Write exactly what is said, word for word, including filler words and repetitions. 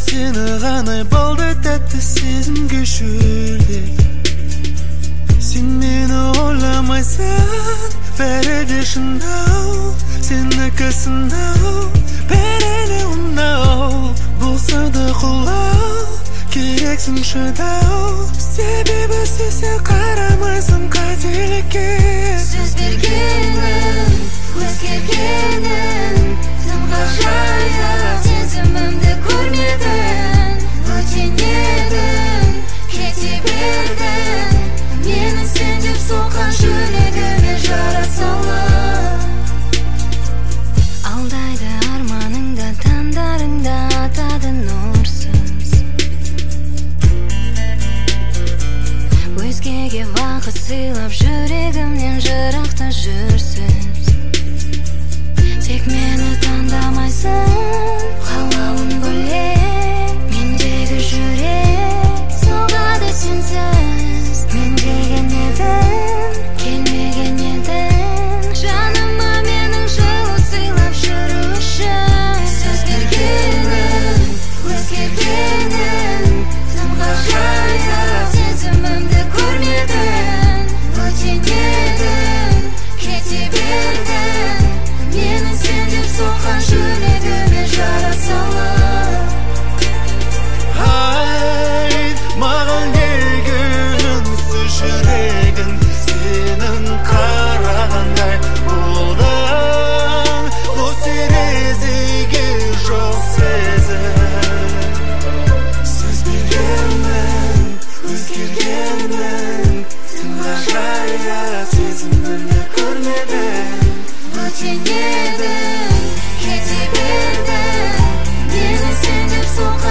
Seni ғана болды тәтті сезімге шөлдеп. Сен мені ойламайсың, бәрі де шындау. Сенікісін-ау, бәрі ұнау. Болса да құлау, керексің шыдау. Себебі сен қарамайсың қателікке. Сөз бергенің, өзгергенің тым ғажайып. Сезімімді көрмедің, өтінедің, кете бердің. Менің сен деп соққан жүрегіме жара салып. Алдайды арманыңда, таңдарыңда атады нұрсыз. Өзгеге вақыт сыйлап жүрегімнен жырақта жүрсіз. Тек мені таңдамайсың, қалауың бөлек. Мендегі жүрек соғады сенсіз. Мен деген едім, келмеген едің. Жаныма менің жылу сыйлап жүру үшін. Сөз бергенің, өзгергенің тым ғажайып. Сезімімді көрмедің, өтінедің, кете бердің. Менің сен деп соққан жүрегіме жара салып. Айт, маған неге үнсіз жүрегің сенің қарағандай болдың. Қос терезеге жоқ сезім. Сөз бергенің, өзгергенің тым ғажайып. Сезімімді көрмедің, Өтінедің, кете бердің. Мені сен деп соққан